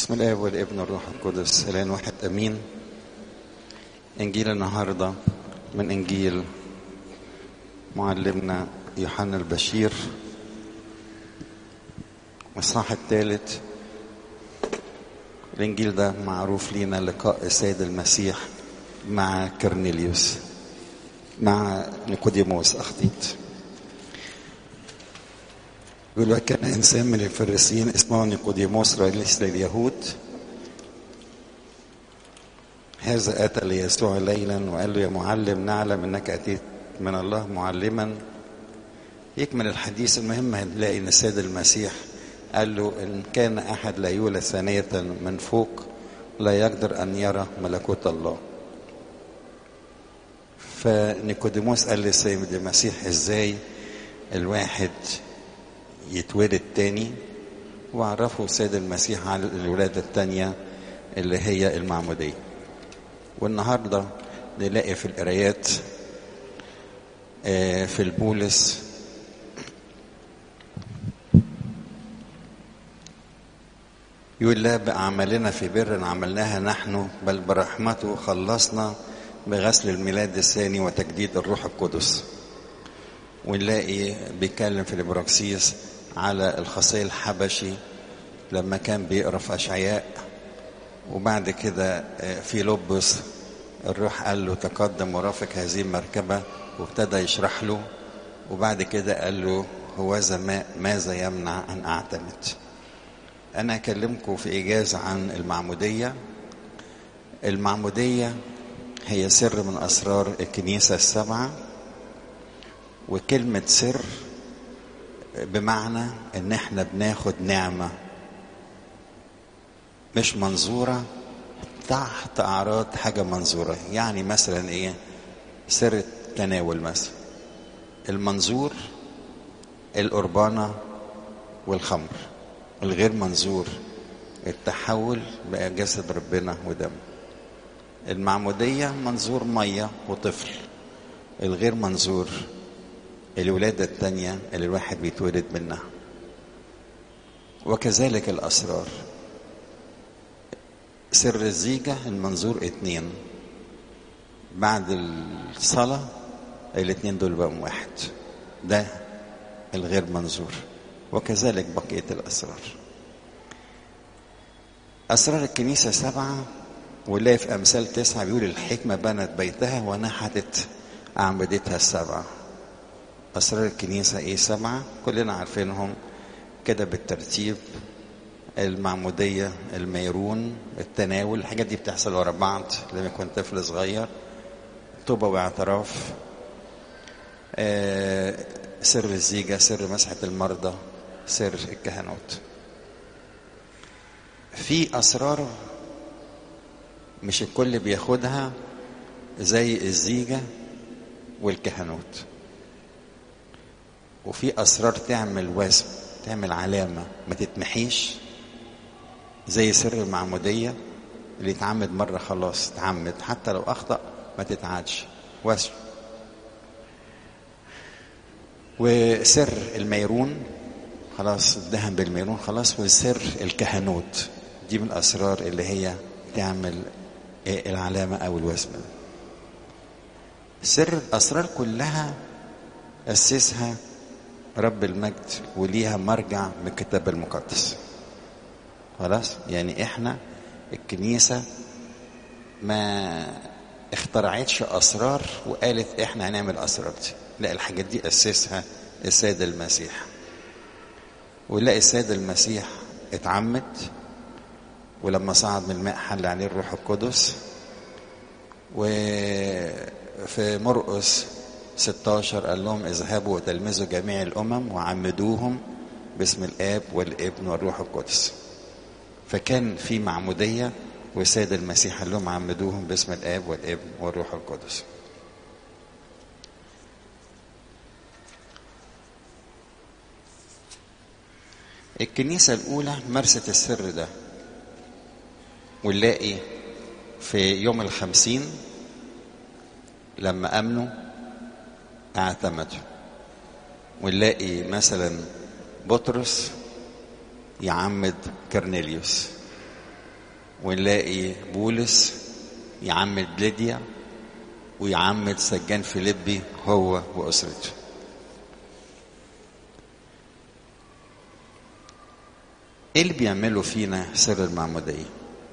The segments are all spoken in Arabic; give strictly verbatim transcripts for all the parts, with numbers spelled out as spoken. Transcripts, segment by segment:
بسم الله والابن والروح القدس الان واحد امين. انجيل النهارده من انجيل معلمنا يوحنا البشير، الاصحاح الثالث. الانجيل ده معروف لينا لقاء السيد المسيح مع كرنيليوس مع نيقوديموس اخطيت. يقول لك كان انسان من الفريسيين اسمه نيقوديموس رئيس لليهود، هذا اتى ليسوع ليلا وقال له: يا معلم، نعلم انك اتيت من الله معلما. يكمل الحديث. المهم هنلاقي ان السيد المسيح قال له: ان كان احد لا يولد ثانية من فوق لا يقدر ان يرى ملكوت الله. فنيقوديموس قال للسيد المسيح: ازاي الواحد يتولد تاني؟ وعرفوا السيد المسيح على الولادة التانية اللي هي المعمودية. والنهاردة نلاقي في القرايات في البولس يقول: لا بأعمالنا في بر عملناها نحن، بل برحمته خلصنا بغسل الميلاد الثاني وتجديد الروح القدس. ونلاقي بيتكلم في الإبراكسيس على الخصي الحبشي لما كان بيقرأ في أشعياء، وبعد كده في لبس الروح قال له: تقدم ورافق هذه المركبة، وابتدى يشرح له. وبعد كده قال له: هوذا ماء، ماذا يمنع أن أعتمد؟ أنا أكلمكم في إيجاز عن المعمودية. المعمودية هي سر من أسرار الكنيسة السبعة، وكلمة سر بمعنى ان احنا بناخد نعمة مش منظورة تحت اعراض حاجة منظورة. يعني مثلا ايه؟ سر التناول مثلا، المنظور القربانة والخمر، الغير منظور التحول بقى جسد ربنا ودم. المعمودية منظور مية وطفل، الغير منظور الولادة التانية اللي الواحد بيتولد منها. وكذلك الأسرار، سر الزيجة المنظور اتنين، بعد الصلاة الاتنين دول بقوا واحد، ده الغير منظور. وكذلك بقية الأسرار. أسرار الكنيسة سبعة، واللي في أمثال تسعة بيقول: الحكمة بنت بيتها ونحتت أعمدتها السبعة. أسرار الكنيسة إيه؟ سبعة، كلنا عارفينهم كده بالترتيب: المعمودية، الميرون، التناول، الحاجات دي بتحصل ورا بعض لما يكون طفل صغير، توبة واعتراف، آه، سر الزيجة، سر مسحة المرضى، سر الكهنوت. في أسرار مش الكل بياخدها زي الزيجة والكهنوت، وفي أسرار تعمل وزن، تعمل علامة ما تتمحيش، زي سر المعمودية اللي يتعمد مرة خلاص تعمد، حتى لو أخطأ ما تتعادش، وزن. وسر الميرون خلاص اتدهن بالميرون خلاص. وسر الكهنوت دي من الأسرار اللي هي تعمل العلامة أو الوزن. سر الأسرار كلها أسسها رب المجد، وليها مرجع من الكتاب المقدس. خلاص، يعني احنا الكنيسة ما اخترعتش أسرار وقالت احنا هنعمل أسرار دي، لا، الحاجات دي أسسها السيد المسيح. ونلاقي السيد المسيح اتعمد، ولما صعد من الماء حل عليه الروح القدس. وفي مرقس ستاشر قال لهم: اذهبوا وتلمذوا جميع الأمم وعمدوهم باسم الآب والابن والروح القدس. فكان في معمودية، والسيد المسيح قال لهم: عمدوهم باسم الآب والابن والروح القدس. الكنيسة الأولى مارست السر ده، ونلاقي في يوم الخمسين لما أمنوا اعتمدوا. ونلاقي مثلا بطرس يعمد كرنيليوس، ونلاقي بولس يعمد ليديا ويعمد سجان فيليبي هو وأسرته. ايه اللي بيعمله فينا سر المعمودية؟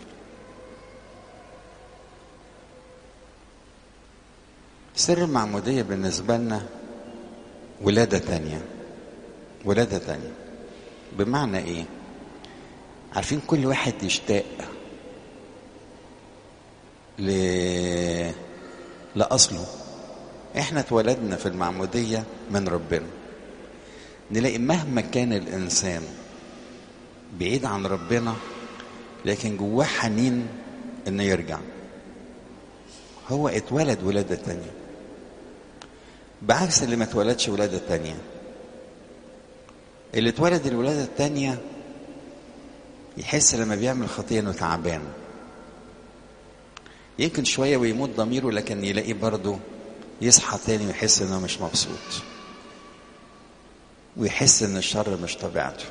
سر المعمودية بالنسبة لنا ولادة تانية. ولادة تانية بمعنى ايه؟ عارفين كل واحد يشتاق ل... لأصله. احنا اتولدنا في المعمودية من ربنا. نلاقي مهما كان الإنسان بعيد عن ربنا لكن جواه حنين انه يرجع. هو اتولد ولادة تانية بعكس اللي ما اتولدش ولادة تانية. اللي اتولد الولادة التانية يحس لما بيعمل خطية انه تعبان، يمكن شوية ويموت ضميره، لكن يلاقيه برضه يصحى تاني ويحس انه مش مبسوط، ويحس ان الشر مش طبيعته.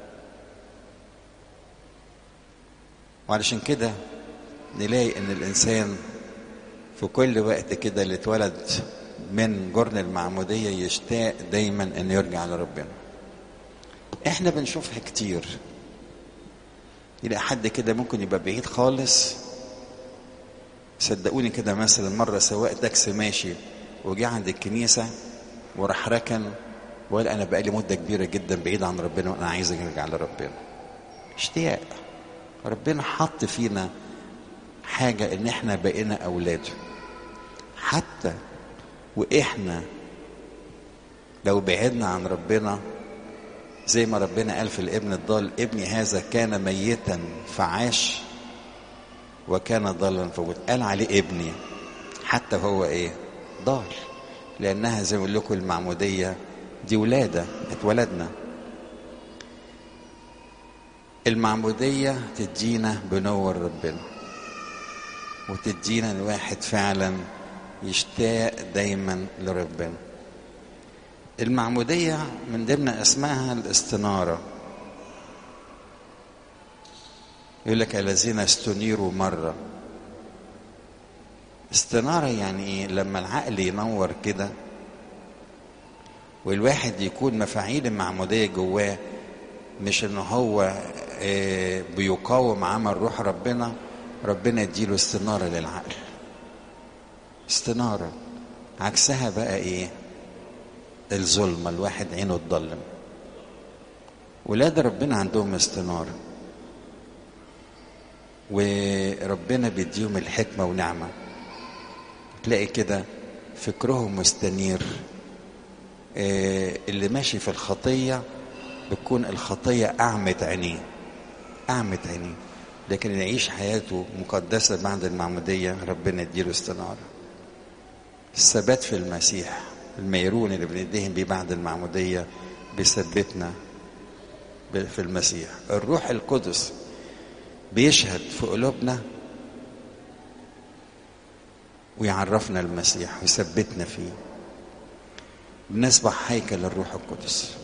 وعلشان كده نلاقي ان الانسان في كل وقت كده اللي اتولد من جرن المعمودية يشتاق دايما انه يرجع لربنا. احنا بنشوفها كتير، يلاقي حد كده ممكن يبقى بعيد خالص. صدقوني كده مثلا مرة سواق تاكسي ماشي وجه عند الكنيسة وراح ركن وقال انا بقالي مدة كبيرة جدا بعيد عن ربنا وانا عايز ارجع لربنا. اشتياق. ربنا حط فينا حاجة ان احنا بقينا اولاده، حتى واحنا لو بعدنا عن ربنا، زي ما ربنا قال في الابن الضال: ابني هذا كان ميتا فعاش وكان ضالا فوجد. قال عليه ابني حتى هو ايه؟ ضال. لانها زي ما اقول لكم المعمودية دي ولادة، اتولدنا. المعمودية تدينا بنور ربنا، وتدينا الواحد فعلا يشتاق دايما لربنا. المعمودية من ضمن اسمائها الاستنارة. يقول لك الذين استنيروا مرة. استنارة يعني ايه؟ لما العقل ينور كده والواحد يكون مفاعيل المعمودية جواه، مش ان هو بيقاوم عمل روح ربنا، ربنا يديله استنارة للعقل. استنارة. عكسها بقى ايه؟ الظلمة، الواحد عينه تضلم. ولاد ربنا عندهم استنارة، وربنا بيديهم الحكمة ونعمة. تلاقي كده فكرهم مستنير. اللي ماشي في الخطية بتكون الخطية أعمت عينيه، أعمت عينيه، لكن يعيش حياته مقدسة بعد المعمودية ربنا يديله استنارة. الثبات في المسيح، الميرون اللي بندهن بيه بعد المعمودية بيثبتنا في المسيح. الروح القدس بيشهد في قلوبنا ويعرفنا المسيح ويثبتنا فيه. بنصبح هيكل للروح القدس.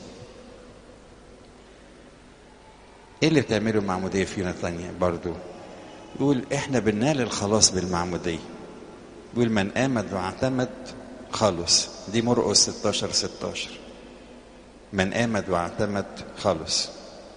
ايه اللي بتعمله المعمودية فينا تانية برضو؟ يقول احنا بننال الخلاص بالمعمودية. يقول من آمن واعتمد خلص. دي مرقس ستاشر ستاشر. من آمن واعتمد خلص.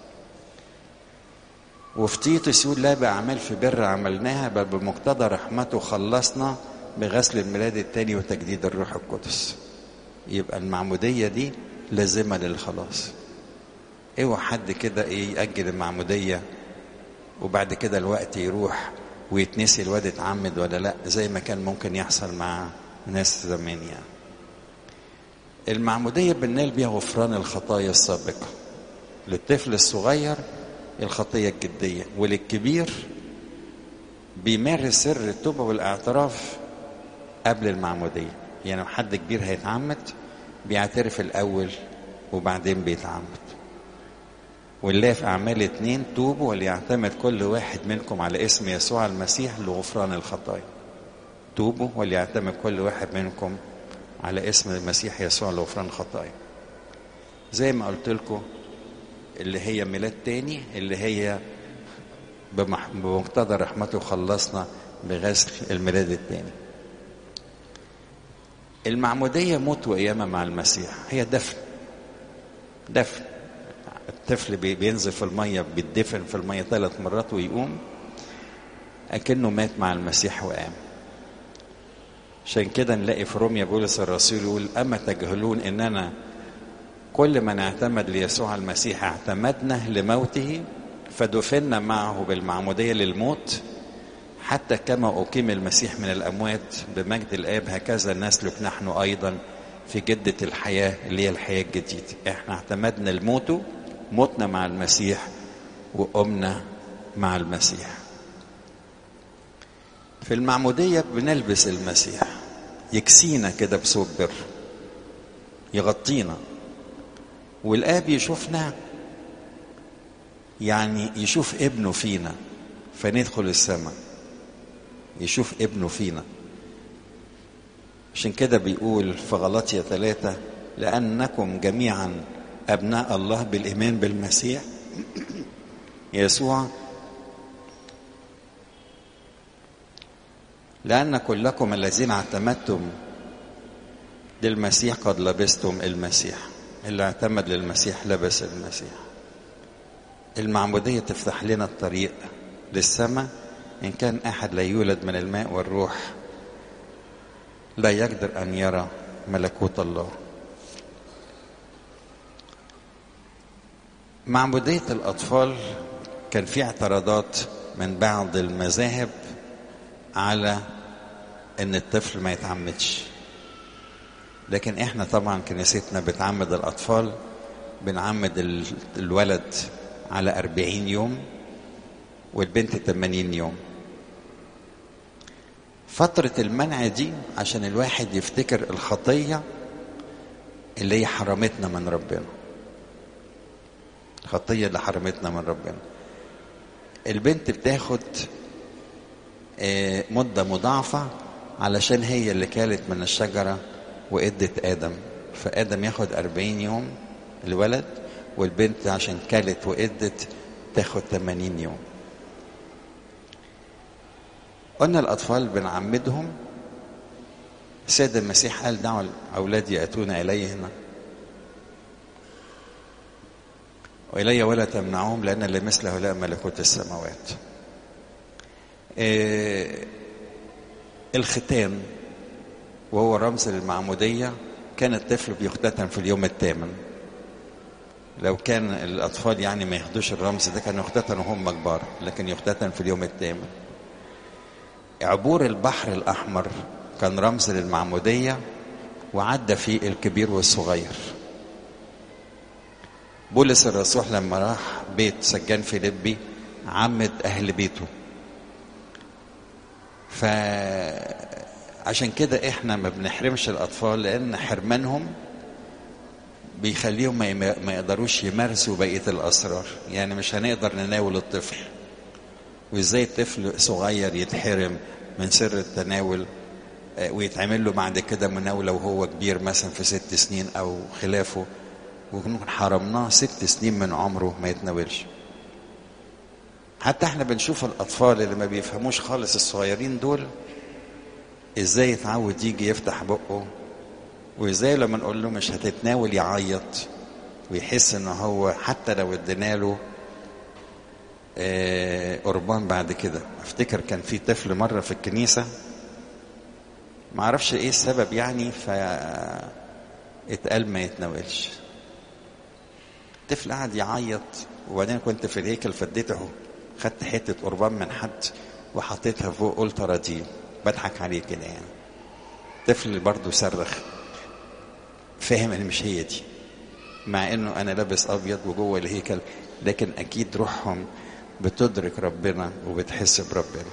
وفي تيتوس يقول لا بأعمال في بر عملناها بل بمقتضى رحمته خلصنا بغسل الميلاد الثاني وتجديد الروح القدس. يبقى المعمودية دي لازمة للخلاص. اوعى حد كده ايه يأجل المعمودية وبعد كده الوقت يروح ويتنسي الواد اتعمد ولا لا، زي ما كان ممكن يحصل مع ناس زمان. يعني المعمودية بننال بيها غفران الخطايا السابقة. للطفل الصغير الخطية الجدية، وللكبير بيمارس سر التوبة والاعتراف قبل المعمودية. يعني حد كبير هيتعمد بيعترف الأول وبعدين بيتعمد. والله في أعمال اتنين: توبوا وليعتمد كل واحد منكم على اسم يسوع المسيح لغفران الخطايا. توبوا وليعتمد كل واحد منكم على اسم المسيح يسوع لغفران الخطايا. زي ما قلت لكم اللي هي ميلاد تاني، اللي هي بمقتضى رحمته خلصنا بغسل الميلاد الثاني. المعمودية موت وقيامة مع المسيح، هي دفن دفن الطفل بينزل في المية، بيدفن في المية ثلاث مرات ويقوم أكنه مات مع المسيح وقام. عشان كده نلاقي في روميا بولس الرسول يقول أما تجهلون إننا كل من اعتمد ليسوع المسيح اعتمدنا لموته فدفنا معه بالمعمودية للموت حتى كما أقيم المسيح من الأموات بمجد الآب هكذا نسلك نحن أيضا في جدة الحياة اللي هي الحياة الجديدة. احنا اعتمدنا لموته، متنا مع المسيح وقمنا مع المسيح. في المعمودية بنلبس المسيح، يكسينا كده بثوب بر، يغطينا، والآب يشوفنا، يعني يشوف ابنه فينا فندخل السماء، يشوف ابنه فينا. عشان كده بيقول في غلاطية ثلاثة لأنكم جميعا أبناء الله بالإيمان بالمسيح يسوع، لأن كلكم الذين اعتمدتم للمسيح قد لبستم المسيح. اللي اعتمد للمسيح لبس المسيح. المعمودية تفتح لنا الطريق للسماء. إن كان أحد لا يولد من الماء والروح لا يقدر أن يرى ملكوت الله. معمودية الأطفال كان في اعتراضات من بعض المذاهب على ان الطفل ما يتعمدش، لكن احنا طبعا كنيستنا بتعمد الاطفال. بنعمد الولد على أربعين يوم والبنت ثمانين يوم. فترة المنع دي عشان الواحد يفتكر الخطية اللي هي حرمتنا من ربنا، الخطية اللي حرمتنا من ربنا. البنت بتاخد مدة مضاعفة علشان هي اللي كالت من الشجرة وإدت آدم، فآدم ياخد أربعين يوم الولد، والبنت عشان كالت وإدت تاخد ثمانين يوم. قلنا الأطفال بنعمدهم. السيد المسيح قال دعوا الأولاد يأتون إلي هنا وإلي ولا تمنعهم لأن لمثل هؤلاء ملكوت السماوات. إيه الختان وهو رمز للمعمودية. كان الطفل بيختتن في اليوم الثامن. لو كان الأطفال يعني ما ياخدوش الرمز ده كانوا يختتنوا هم كبار، لكن يختتن في اليوم الثامن. عبور البحر الأحمر كان رمز للمعمودية وعدى فيه الكبير والصغير. بولس الرسول لما راح بيت سجان فيليبي عمد أهل بيته. فعشان كده احنا ما بنحرمش الأطفال، لأن حرمانهم بيخليهم ما يقدروش يمارسوا بقية الأسرار. يعني مش هنقدر نناول الطفل، وإزاي الطفل صغير يتحرم من سر التناول ويتعمل له بعد كده مناولة وهو كبير مثلا في ست سنين أو خلافه، ونكون حرمناه ست سنين من عمره ما يتناولش. حتى احنا بنشوف الأطفال اللي ما بيفهموش خالص الصغيرين دول ازاي يتعود يجي يفتح بقه، وازاي لما نقول له مش هتتناول يعيط ويحس ان هو حتى لو ادينا له آه قربان بعد كده. افتكر كان في طفل مرة في الكنيسة ما عرفش ايه السبب يعني، فاتقال ما يتناولش. الطفل قعد يعيط، وبعدين كنت في الهيكل فديته، خدت حتة قربان من حد وحطيتها فوق، قلت راضي بضحك عليه كده يعني. الطفل برضه صرخ، فاهم ان مش هي دي، مع انه انا لابس ابيض وجوه الهيكل، لكن اكيد روحهم بتدرك ربنا وبتحس بربنا.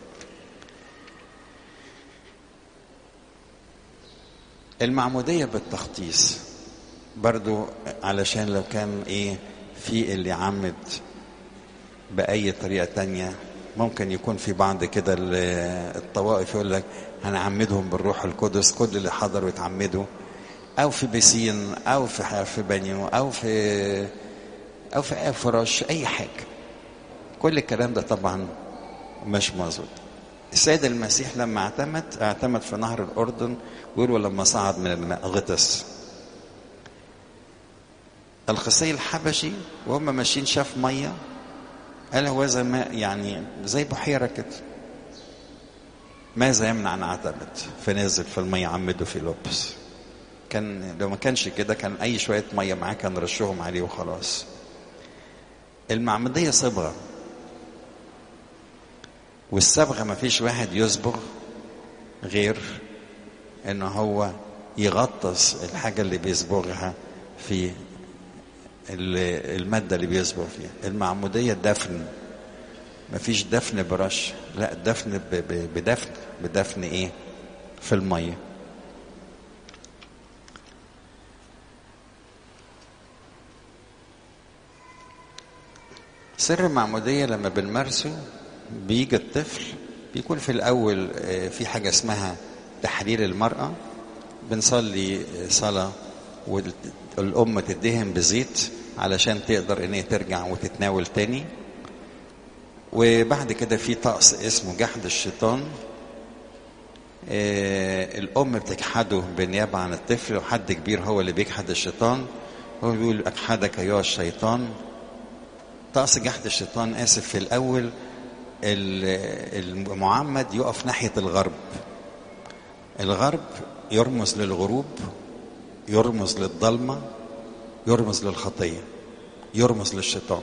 المعمودية بالتخطيص برضو علشان لو كان ايه في اللي يعمد بأي طريقة تانية. ممكن يكون في بعض كده الطوائف يقول لك هنعمدهم بالروح القدس، كل اللي حضروا يتعمدوا، او في بسين او في في بانيو او في او في فراش، اي حاجة. كل الكلام ده طبعا مش مظبوط. السيد المسيح لما اعتمد اعتمد في نهر الأردن، ويقولوا لما صعد من الماء غطس. القسي الحبشي وهم ماشيين شاف ميه، قال هو زي ماء، يعني زي بحيره كده، ماذا يمنع ان اعتمد؟ فنزل في الميه عمده في لبس. كان لو ما كانش كده كان اي شويه ميه معاه كان رشهم عليه وخلاص. المعموديه صبغه، والصبغه ما فيش واحد يصبغ غير ان هو يغطس الحاجه اللي بيصبغها في الماده اللي بيصبغ فيها. المعموديه دفن، ما فيش دفن برش، لا دفن بدفن بدفن ايه؟ في الميه. سر المعموديه لما بنمارسه بيجي الطفل بيكون في الاول في حاجه اسمها تحرير المراه، بنصلي صلاه والام تدهن بزيت علشان تقدر ان هي ترجع وتتناول تاني. وبعد كده في طقس اسمه جحد الشيطان، آه الام بتجحده بالنيابه عن الطفل، وحد كبير هو اللي بيجحد الشيطان، هو بيقول اجحدك ايها الشيطان. طقس جحد الشيطان اسف في الاول المعمد يقف ناحيه الغرب. الغرب يرمز للغروب، يرمز للظلمه، يرمز للخطيه، يرمز للشيطان.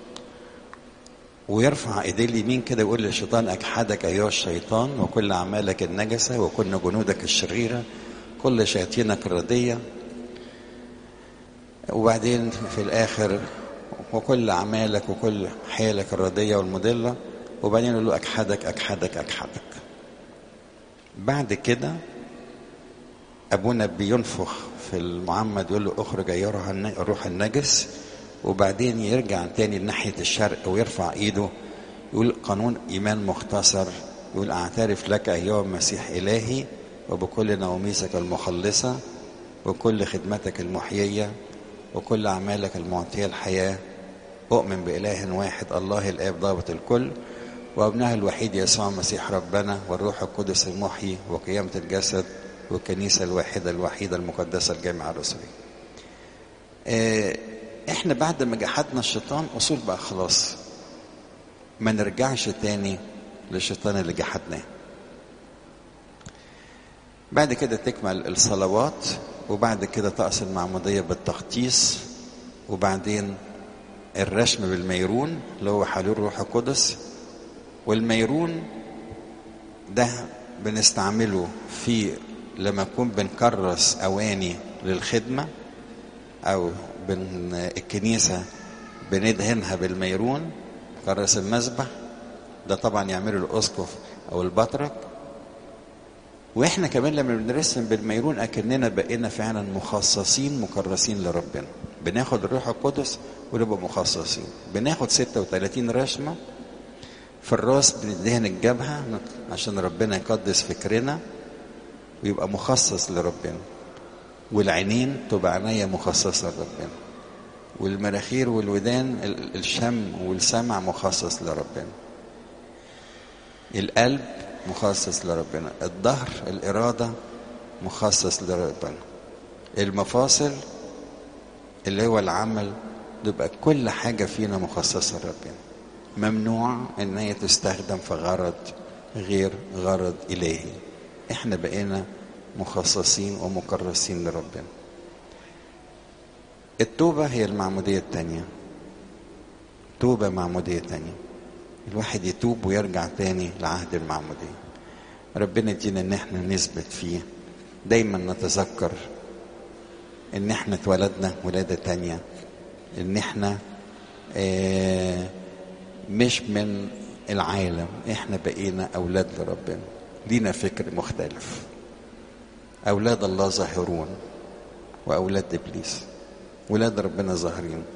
ويرفع ايديه اليمين كده يقول للشيطان اجحدك ايها الشيطان وكل اعمالك النجسه وكل جنودك الشريره كل شياطينك الرديه. وبعدين في الاخر وكل اعمالك وكل حيلك الرديه والمضله. وبعدين يقول له اجحدك اجحدك اجحدك. بعد كده ابونا بينفخ في المعمد يقول له اخرج ايها الروح النجس. وبعدين يرجع تاني لناحية الشرق ويرفع ايده يقول قانون ايمان مختصر، يقول اعترف لك ايها المسيح الهي وبكل نوميسك المخلصة وكل خدمتك المحيية وكل اعمالك المعطية الحياة. اؤمن باله واحد الله الاب ضابط الكل وابنه الوحيد يسوع المسيح ربنا والروح القدس المحيي وقيامة الجسد والكنيسة الواحدة الوحيدة المقدسة الجامعة الرسولية. اه احنا بعد ما جحدنا الشيطان اصول بقى خلاص ما نرجعش تاني للشيطان اللي جحدناه. بعد كده تكمل الصلوات، وبعد كده طقس المعمودية بالتغطيس، وبعدين الرشم بالميرون اللي هو حلول روح القدس. والميرون ده بنستعمله في لما نكون بنكرس اواني للخدمة او بن الكنيسة بندهنها بالميرون، كرس المذبح ده طبعا يعمله الاسقف او البطرك. واحنا كمان لما بنرسم بالميرون اكننا بقينا فعلا مخصصين مكرسين لربنا، بناخد الروح القدس ونبقى مخصصين. بناخد ستة وثلاثين رشمة في الراس، بندهن الجبهة عشان ربنا يقدس فكرنا ويبقى مخصص لربنا. والعينين تبقى عناية مخصصة لربنا، والمراخير والودان الشم والسمع مخصص لربنا، القلب مخصص لربنا، الظهر الإرادة مخصص لربنا، المفاصل اللي هو العمل تبقى كل حاجة فينا مخصصة لربنا. ممنوع ان هي تستخدم في غرض غير غرض إلهي. احنا بقينا مخصصين ومكرسين لربنا. التوبة هي المعمودية التانية. توبة معمودية تانية، الواحد يتوب ويرجع تاني لعهد المعمودية. ربنا يدينا ان احنا نثبت فيه، دايما نتذكر ان احنا اتولدنا ولادة تانية، ان احنا اه مش من العالم، احنا بقينا اولاد لربنا، لينا فكر مختلف. اولاد الله ظاهرون واولاد ابليس. ولاد ربنا ظاهرين،